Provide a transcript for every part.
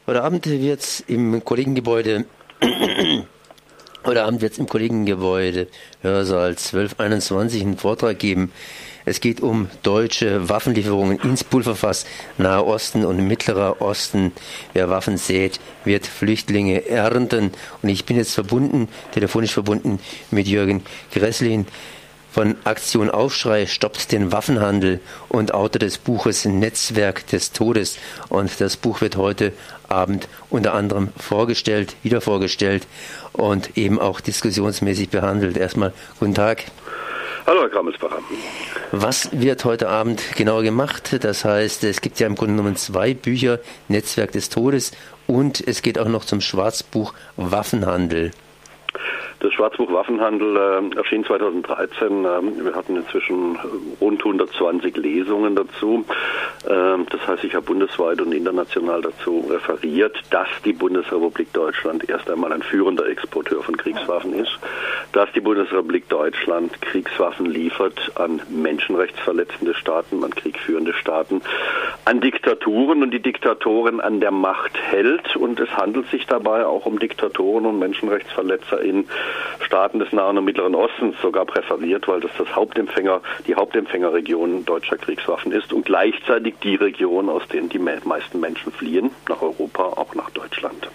Heute Abend wird es im Kollegengebäude Hörsaal 1221 einen Vortrag geben. Es geht um deutsche Waffenlieferungen ins Pulverfass, Nahe Osten und Mittlerer Osten. Wer Waffen sät, wird Flüchtlinge ernten. Und ich bin jetzt telefonisch verbunden mit Jürgen Gresslin von Aktion Aufschrei stoppt den Waffenhandel und Autor des Buches Netzwerk des Todes. Und das Buch wird heute Abend unter anderem wieder vorgestellt und eben auch diskussionsmäßig behandelt. Erstmal guten Tag. Hallo, Herr Krammelsbacher. Was wird heute Abend genau gemacht? Das heißt, es gibt ja im Grunde genommen 2 Bücher, Netzwerk des Todes, und es geht auch noch zum Schwarzbuch Waffenhandel. Das Schwarzbuch Waffenhandel erschien 2013. Wir hatten inzwischen rund 120 Lesungen dazu. Das heißt, ich habe bundesweit und international dazu referiert, dass die Bundesrepublik Deutschland erst einmal ein führender Exporteur von Kriegswaffen ist, dass die Bundesrepublik Deutschland Kriegswaffen liefert an menschenrechtsverletzende Staaten, an kriegführende Staaten, an Diktaturen und die Diktatoren an der Macht hält. Und es handelt sich dabei auch um Diktatoren und Menschenrechtsverletzer in Staaten des Nahen und Mittleren Ostens, sogar präferiert, weil das die Hauptempfängerregion deutscher Kriegswaffen ist und gleichzeitig die Region, aus denen die meisten Menschen fliehen, nach Europa, auch nach Deutschland.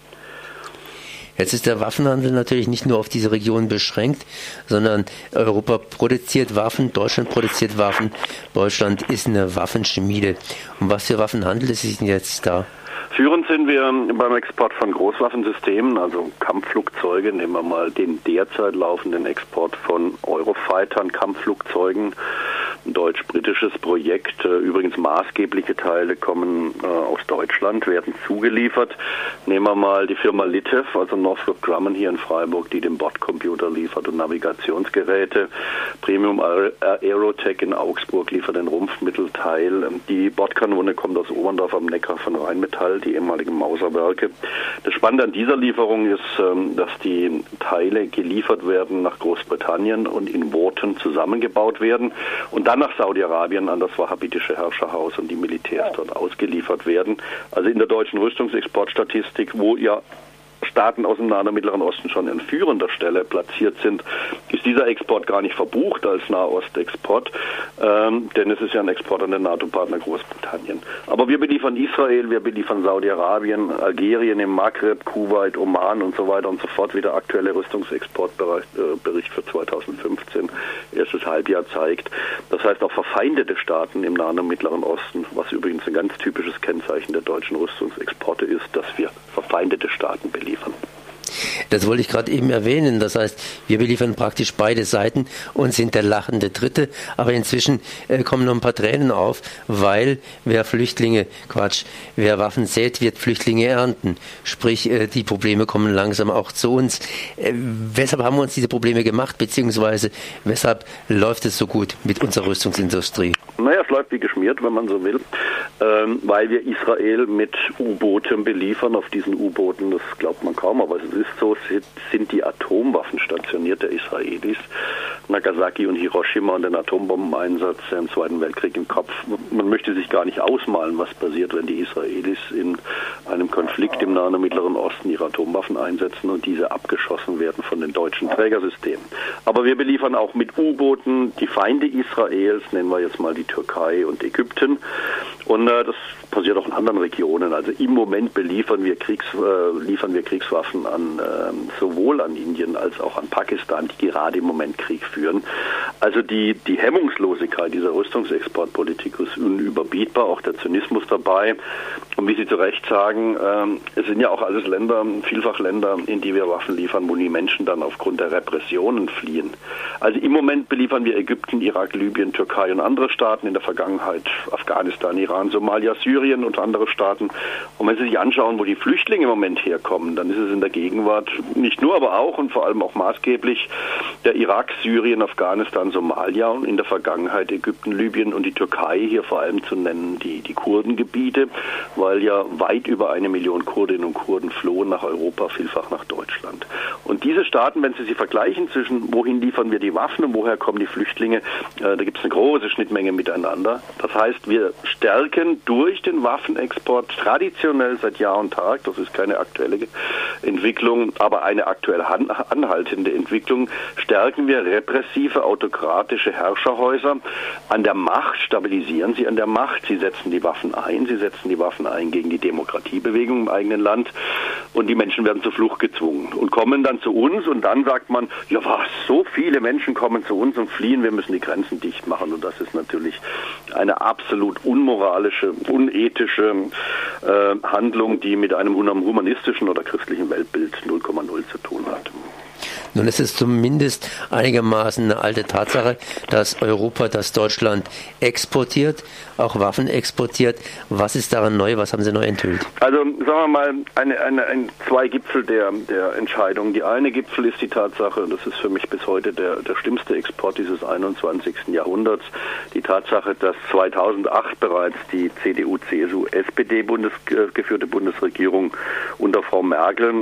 Jetzt ist der Waffenhandel natürlich nicht nur auf diese Region beschränkt, sondern Europa produziert Waffen, Deutschland produziert Waffen, Deutschland ist eine Waffenschmiede. Um was für Waffen handelt es sich denn jetzt da? Führend sind wir beim Export von Großwaffensystemen, also Kampfflugzeuge. Nehmen wir mal den derzeit laufenden Export von Eurofightern, Kampfflugzeugen. Ein deutsch-britisches Projekt. Übrigens maßgebliche Teile kommen aus Deutschland, werden zugeliefert. Nehmen wir mal die Firma Litev, also Northrop Grumman hier in Freiburg, die den Bordcomputer liefert und Navigationsgeräte. Premium Aerotech in Augsburg liefert den Rumpfmittelteil. Die Bordkanone kommt aus Oberndorf am Neckar von Rheinmetall, die ehemaligen Mauserwerke. Das Spannende an dieser Lieferung ist, dass die Teile geliefert werden nach Großbritannien und in Worten zusammengebaut werden und dann nach Saudi-Arabien an das wahhabitische Herrscherhaus und die Militärs dort ausgeliefert werden. Also in der deutschen Rüstungsexportstatistik, wo ja Staaten aus dem Nahen und Mittleren Osten schon an führender Stelle platziert sind, ist dieser Export gar nicht verbucht als Nahostexport, denn es ist ja ein Export an den NATO-Partner Großbritannien. Aber wir beliefern Israel, wir beliefern Saudi-Arabien, Algerien, im Maghreb, Kuwait, Oman und so weiter und so fort, wie der aktuelle Rüstungsexportbericht für 2015 erstes Halbjahr zeigt. Das heißt auch verfeindete Staaten im Nahen und Mittleren Osten, was übrigens ein ganz typisches Kennzeichen der deutschen Rüstungsexporte ist, dass wir verfeindete Staaten beliefern. Das wollte ich gerade eben erwähnen. Das heißt, wir beliefern praktisch beide Seiten und sind der lachende Dritte. Aber inzwischen kommen noch ein paar Tränen auf, weil wer Waffen sät, wird Flüchtlinge ernten. Sprich, die Probleme kommen langsam auch zu uns. Weshalb haben wir uns diese Probleme gemacht, beziehungsweise weshalb läuft es so gut mit unserer Rüstungsindustrie? Naja, es läuft wie geschmiert, wenn man so will, weil wir Israel mit U-Booten beliefern. Auf diesen U-Booten, das glaubt man kaum, aber es ist so, sind die Atomwaffen stationiert der Israelis. Nagasaki und Hiroshima und den Atombombeneinsatz im Zweiten Weltkrieg im Kopf. Man möchte sich gar nicht ausmalen, was passiert, wenn die Israelis in einem Konflikt im Nahen und Mittleren Osten ihre Atomwaffen einsetzen und diese abgeschossen werden von den deutschen Trägersystemen. Aber wir beliefern auch mit U-Booten die Feinde Israels, nennen wir jetzt mal die Türkei und Ägypten. Und das passiert auch in anderen Regionen. Also im Moment liefern wir Kriegswaffen sowohl an Indien als auch an Pakistan, die gerade im Moment Krieg führen. Also die Hemmungslosigkeit dieser Rüstungsexportpolitik ist unüberbietbar, auch der Zynismus dabei. Und wie Sie zu Recht sagen, es sind ja auch alles vielfach Länder, in die wir Waffen liefern, wo die Menschen dann aufgrund der Repressionen fliehen. Also im Moment beliefern wir Ägypten, Irak, Libyen, Türkei und andere Staaten, in der Vergangenheit Afghanistan, Iran, Somalia, Syrien und andere Staaten. Und wenn Sie sich anschauen, wo die Flüchtlinge im Moment herkommen, dann ist es in der Gegenwart nicht nur, aber auch und vor allem auch maßgeblich der Irak, Syrien, Afghanistan, Somalia und in der Vergangenheit Ägypten, Libyen und die Türkei, hier vor allem zu nennen die Kurdengebiete, weil ja weit über 1 Million Kurdinnen und Kurden flohen nach Europa, vielfach nach Deutschland. Und diese Staaten, wenn Sie sie vergleichen zwischen wohin liefern wir die Waffen und woher kommen die Flüchtlinge, da gibt es eine große Schnittmenge miteinander. Das heißt, wir stärken stärken durch den Waffenexport traditionell seit Jahr und Tag, das ist keine aktuelle Entwicklung, aber eine aktuell anhaltende Entwicklung, stärken wir repressive, autokratische Herrscherhäuser an der Macht, stabilisieren sie an der Macht, sie setzen die Waffen ein gegen die Demokratiebewegung im eigenen Land und die Menschen werden zur Flucht gezwungen und kommen dann zu uns und dann sagt man, ja was, so viele Menschen kommen zu uns und fliehen, wir müssen die Grenzen dicht machen und das ist natürlich eine absolut unmoralische, unethische Handlung, die mit einem humanistischen oder christlichen Weltbild 0,0 zu tun hat. Nun ist es zumindest einigermaßen eine alte Tatsache, dass Europa, dass Deutschland exportiert, auch Waffen exportiert. Was ist daran neu? Was haben Sie neu enthüllt? Also sagen wir mal, zwei Gipfel der Entscheidung. Die eine Gipfel ist die Tatsache, das ist für mich bis heute der schlimmste Export dieses 21. Jahrhunderts, die Tatsache, dass 2008 bereits die CDU, CSU, SPD geführte Bundesregierung unter Frau Merkel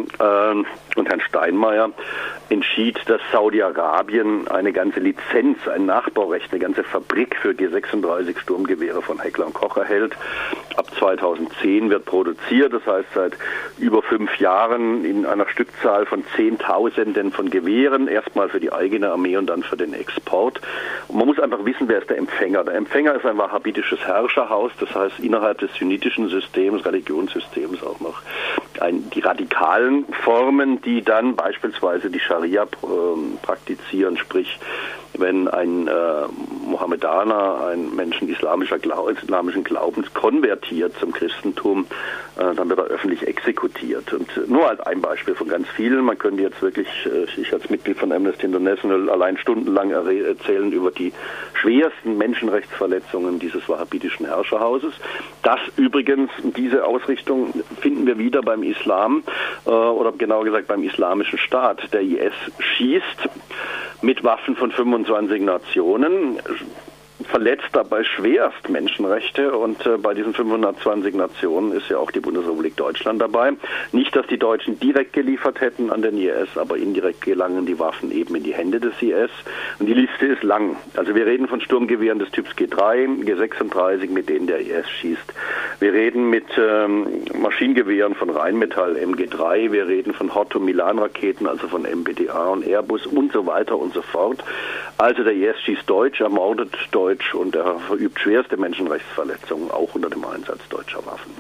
und Herrn Steinmeier entschied, dass Saudi-Arabien eine ganze Lizenz, ein Nachbaurecht, eine ganze Fabrik für G36 Sturmgewehre von Heckler & Koch erhält. Ab 2010 wird produziert, das heißt seit über 5 Jahren in einer Stückzahl von Zehntausenden von Gewehren, erstmal für die eigene Armee und dann für den Export. Und man muss einfach wissen, wer ist der Empfänger. Der Empfänger ist ein wahhabitisches Herrscherhaus, das heißt innerhalb des sunnitischen Systems, Religionssystems auch noch die radikalen Formen, die dann beispielsweise die Scharia praktizieren, sprich wenn ein Mohammedaner, ein Menschen islamischen Glaubens konvertiert zum Christentum, dann wird er öffentlich exekutiert. Und nur als ein Beispiel von ganz vielen, man könnte jetzt wirklich, ich als Mitglied von Amnesty International allein stundenlang erzählen über die schwersten Menschenrechtsverletzungen dieses wahhabitischen Herrscherhauses. Das übrigens, diese Ausrichtung finden wir wieder beim Islam oder genauer gesagt beim Islamischen Staat. Der IS schießt mit Waffen von 25 Nationen, verletzt dabei schwerst Menschenrechte und bei diesen 520 Nationen ist ja auch die Bundesrepublik Deutschland dabei. Nicht, dass die Deutschen direkt geliefert hätten an den IS, aber indirekt gelangen die Waffen eben in die Hände des IS und die Liste ist lang. Also wir reden von Sturmgewehren des Typs G3, G36, mit denen der IS schießt. Wir reden mit Maschinengewehren von Rheinmetall, MG3, wir reden von Hotto-Milan-Raketen, also von MBDA und Airbus und so weiter und so fort. Also der IS schießt Deutsch, ermordet Deutsch und er verübt schwerste Menschenrechtsverletzungen, auch unter dem Einsatz deutscher Waffen.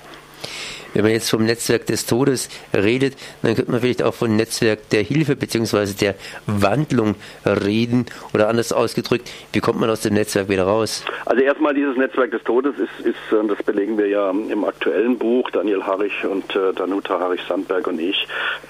Wenn man jetzt vom Netzwerk des Todes redet, dann könnte man vielleicht auch vom Netzwerk der Hilfe bzw. der Wandlung reden oder anders ausgedrückt, wie kommt man aus dem Netzwerk wieder raus? Also erstmal dieses Netzwerk des Todes ist das belegen wir ja im aktuellen Buch, Daniel Harrich und Danuta Harrich-Sandberg und ich,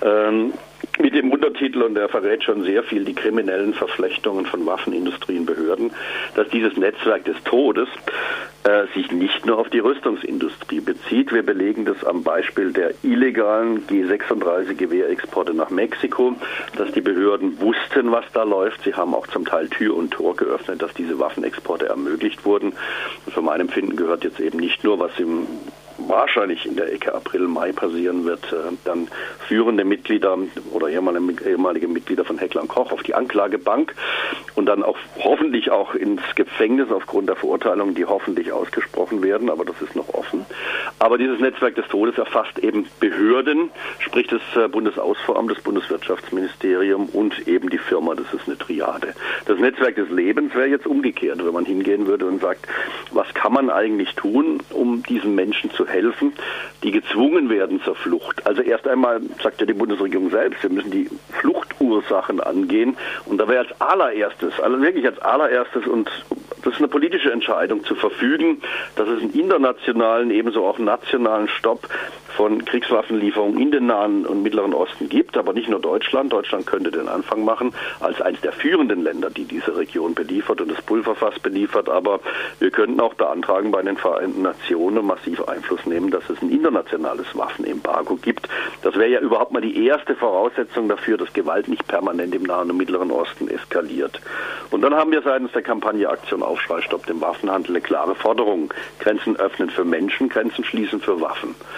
mit dem Untertitel, und der verrät schon sehr viel, die kriminellen Verflechtungen von Waffenindustrie und Behörden, dass dieses Netzwerk des Todes sich nicht nur auf die Rüstungsindustrie bezieht. Wir belegen das am Beispiel der illegalen G36 Gewehrexporte nach Mexiko, dass die Behörden wussten, was da läuft. Sie haben auch zum Teil Tür und Tor geöffnet, dass diese Waffenexporte ermöglicht wurden. Und für mein Empfinden gehört jetzt eben nicht nur, was wahrscheinlich in der Ecke April, Mai passieren wird, dann führende Mitglieder oder ehemalige Mitglieder von Heckler & Koch auf die Anklagebank und dann auch hoffentlich auch ins Gefängnis aufgrund der Verurteilungen, die hoffentlich ausgesprochen werden, aber das ist noch offen. Aber dieses Netzwerk des Todes erfasst eben Behörden, sprich das Bundesausfuhramt, das Bundeswirtschaftsministerium und eben die Firma, das ist eine Triade. Das Netzwerk des Lebens wäre jetzt umgekehrt, wenn man hingehen würde und sagt, was kann man eigentlich tun, um diesen Menschen zu helfen, die gezwungen werden zur Flucht. Also erst einmal sagt ja die Bundesregierung selbst, wir müssen die Fluchtursachen angehen und da wäre als allererstes, also wirklich als allererstes, und das ist eine politische Entscheidung, zu verfügen, dass es einen internationalen, ebenso auch nationalen Stopp von Kriegswaffenlieferungen in den Nahen und Mittleren Osten gibt, aber nicht nur Deutschland. Deutschland könnte den Anfang machen als eines der führenden Länder, die diese Region beliefert und das Pulverfass beliefert, aber wir könnten auch beantragen bei den Vereinten Nationen massiv Einfluss nehmen, dass es ein internationales Waffenembargo gibt. Das wäre ja überhaupt mal die erste Voraussetzung dafür, dass Gewalt nicht permanent im Nahen und Mittleren Osten eskaliert. Und dann haben wir seitens der Kampagne Aktion Aufschrei Stopp dem Waffenhandel eine klare Forderung. Grenzen öffnen für Menschen, Grenzen schließen für Waffen. Das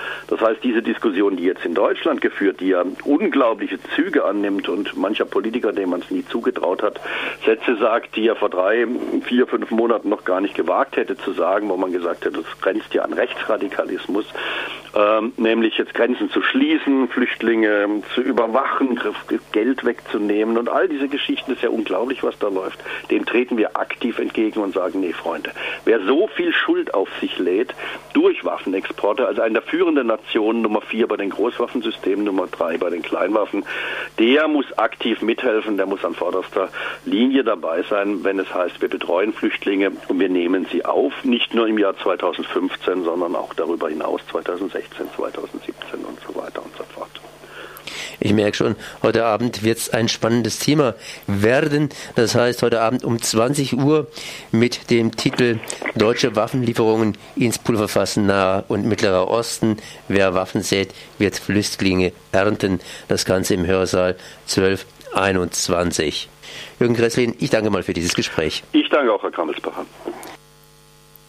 heißt, diese Diskussion, die jetzt in Deutschland geführt, die ja unglaubliche Züge annimmt und mancher Politiker, dem man es nie zugetraut hat, Sätze sagt, die er vor 3, 4, 5 Monaten noch gar nicht gewagt hätte zu sagen, wo man gesagt hätte, das grenzt ja an Rechtsradikalismus, nämlich jetzt Grenzen zu schließen, Flüchtlinge zu überwachen, Geld wegzunehmen und all diese Geschichten, ist ja unglaublich, was da läuft. Dem treten wir aktiv entgegen und sagen, nee, Freunde, wer so viel Schuld auf sich lädt durch Waffenexporte, also eine der führenden Nationen, Nummer 4 bei den Großwaffensystemen, Nummer 3 bei den Kleinwaffen, der muss aktiv mithelfen, der muss an vorderster Linie dabei sein, wenn es heißt, wir betreuen Flüchtlinge und wir nehmen sie auf, nicht nur im Jahr 2015, sondern auch darüber hinaus 2016, 2017 und so weiter und so fort. Ich merke schon, heute Abend wird es ein spannendes Thema werden. Das heißt, heute Abend um 20 Uhr mit dem Titel Deutsche Waffenlieferungen ins Pulverfass Naher und Mittlerer Osten. Wer Waffen sät, wird Flüchtlinge ernten. Das Ganze im Hörsaal 1221. Jürgen Gresslin, ich danke mal für dieses Gespräch. Ich danke auch, Herr Krammelsbacher.